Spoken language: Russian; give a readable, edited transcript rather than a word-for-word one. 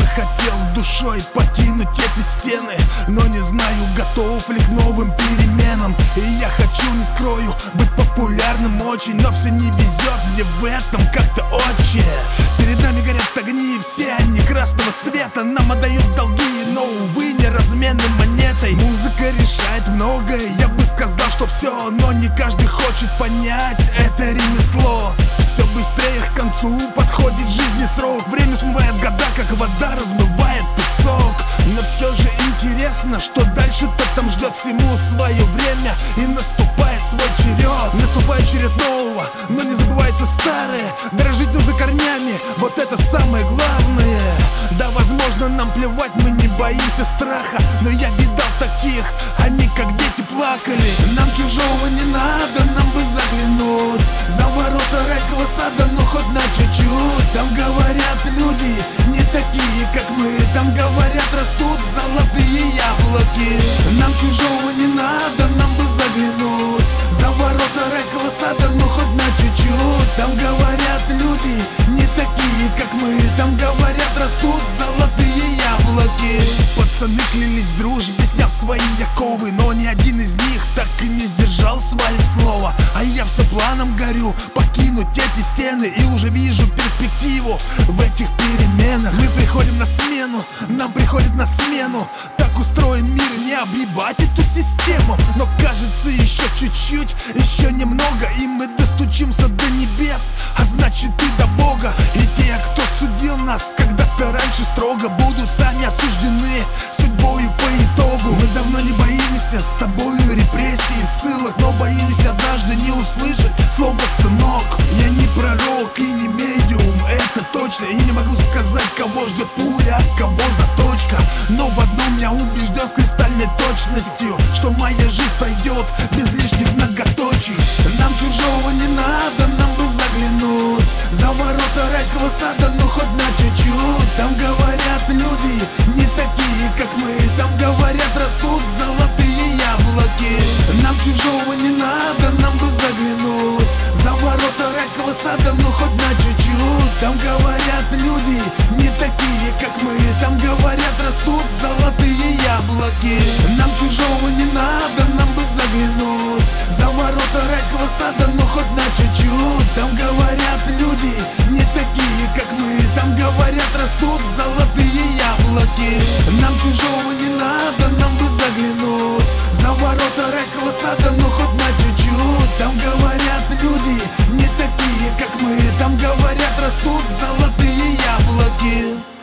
хотел душой покинуть эти стены, но не знаю, готов ли к новым переменам. И я хочу, не скрою, быть популярным очень, но все не везет мне в этом как-то очень. Перед нами горят огни, все они красного цвета. Нам отдают долги, но, увы, не разменной монетой. Музыка решает многое, я бы сказал, что все, но не каждый хочет понять это ремесло. Все быстрее к концу подходит жизни срок. Время смывает года, как вода размывает песок. Но все же интересно, что дальше-то там ждет. Всему свое время, и наступает свой черед. Наступает черед нового, но не забывается старое. Дорожить нужно корнями, вот это самое главное. Да, возможно, нам плевать, мы не боимся страха, но я видал таких, они как дети плакали. Нам чужого не надо, нам бы заглянуть за ворота райского сада, но хоть на чуть-чуть. Там говорят люди не такие, как мы. Там говорят, растут золотые яблоки. Нам чужого не надо, нам бы заглянуть за ворота райского сада, но хоть на чуть-чуть. Там говорят люди не такие, как мы. Там говорят, растут золотые яблоки. Пацаны клялись в дружбе, сняв свои оковы, но ни один из них так и не сдержал свое слово. А я все планом горю покинуть эти стены, и уже вижу перспективу в этих переменах. Мы приходим на смену, нам приходит на смену. Так устроен мир, не объебать эту систему. Но кажется, еще чуть-чуть, еще немного, и мы достучимся до небес, а значит и до Бога. И те, кто судил нас когда-то раньше строго, будут сами осуждены судьбою по итогу. Мы давно не боимся с тобою репрессий и ссылок, но боимся однажды не услышать слово «сынок». Я не пророк и не медиум, это точно. И не могу сказать, кого ждет пуля, а кого заточка. Но в одном я убежден с кристальной точностью, что моя жизнь пройдет без лишних многоточий. Нам чужого не надо, нам бы заглянуть за ворота райского сада, но хоть на чуть-чуть. Там говорят люди не такие, как мы. Там говорят, растут золотые яблоки. Нам чужого не надо, нам бы заглянуть за ворота райского сада, но хоть на чуть-чуть. Там говорят люди не такие, как мы. Там говорят, растут золотые яблоки. Нам чужого не надо, нам бы заглянуть за ворота райского сада, но хоть на чуть-чуть. Там говорят люди не такие, как мы. Там говорят, растут золотые яблоки. Нам чужого не надо, нам бы заглянуть за ворота райского сада, но хоть на чуть-чуть. Там говорят люди не такие, как мы. Там говорят, растут золотые яблоки.